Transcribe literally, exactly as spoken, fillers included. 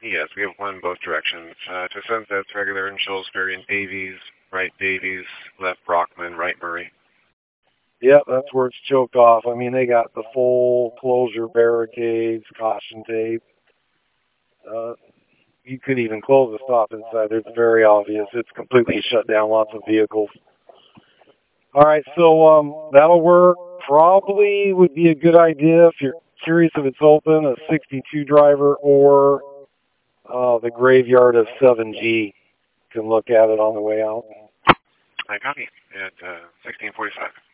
Yes, we have one in both directions. Uh, to Sunset's regular in Shullsbury and Davies, right Davies, left Brockman, right Murray. Yep, that's where it's choked off. I mean, they got the full closure barricades, caution tape. Uh, you could even close the stop inside. It's very obvious. It's completely shut down, lots of vehicles. All right, so um, that'll work. Probably would be a good idea if you're curious if it's open, a sixty-two driver or uh, the graveyard of seven G. Can look at it on the way out. I copy at uh, sixteen forty-five.